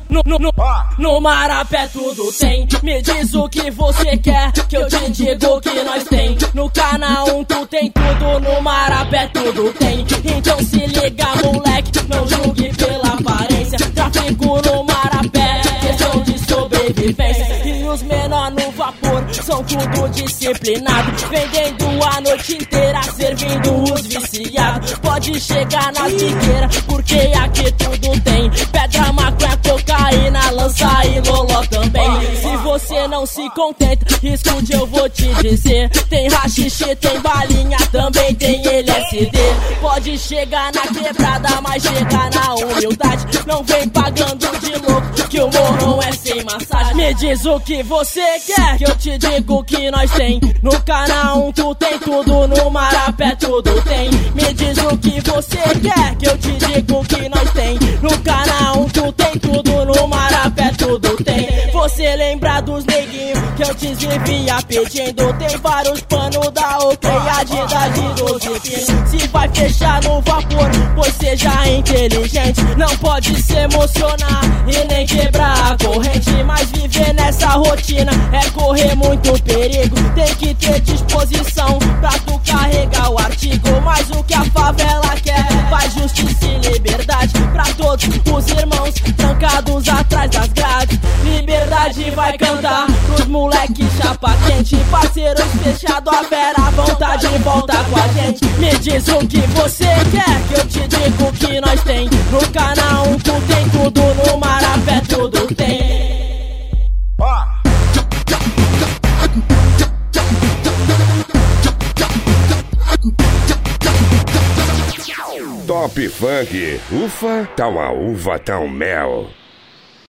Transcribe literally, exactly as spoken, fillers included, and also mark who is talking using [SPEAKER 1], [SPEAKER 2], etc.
[SPEAKER 1] No, no, no, no Marapé tudo tem. Me diz o que você quer, que eu te digo que nós tem. No Canal um tu tem tudo, no Marapé tudo tem. Então se liga, moleque, não julgue pela aparência. Tráfico no Marapé, questão de sobrevivência. E os menor no vapor são tudo disciplinado, vendendo a noite inteira, servindo os viciados. Pode chegar na biqueira, porque aqui tudo tem. Pedra, maconha, cocaína, lança e loló também. Se você não se contenta, escute, eu vou te dizer. Tem rachixe, tem balinha, também tem L S D. Pode chegar na quebrada, mas chega na humildade. Não vem pagando de louco, que o morrão é sem massagem. Me diz o que você quer, que eu te digo que nós tem. No Canal um tu tem tudo, no Marapé tudo tem. Me diz o que você quer, que eu te digo que nós tem. No Canal um tu tem tudo, no Marapé tudo tem. Você lembra dos neguinhos que eu te vivia pedindo? Tem vários panos da OK, Adidas de doze pinos. Se vai fechar no vapor, pois seja inteligente. Não pode se emocionar e nem quebrar a corrente. Mas viver nessa rotina é correr muito perigo. Tem que ter disposição pra tu carregar o artigo. Mas o que a favela quer, faz justiça e liberdade pra todos os irmãos trancados atrás das grades. Liberdade vai cantar pros moleques chapa quente. Parceiros fechados, a vera, a vontade volta com a gente. Me diz o que você quer, que eu te digo que nós tem. No Canal um tu tem tudo, no Marapé tudo tem.
[SPEAKER 2] Top Funk, ufa, tá uma uva, tá um mel.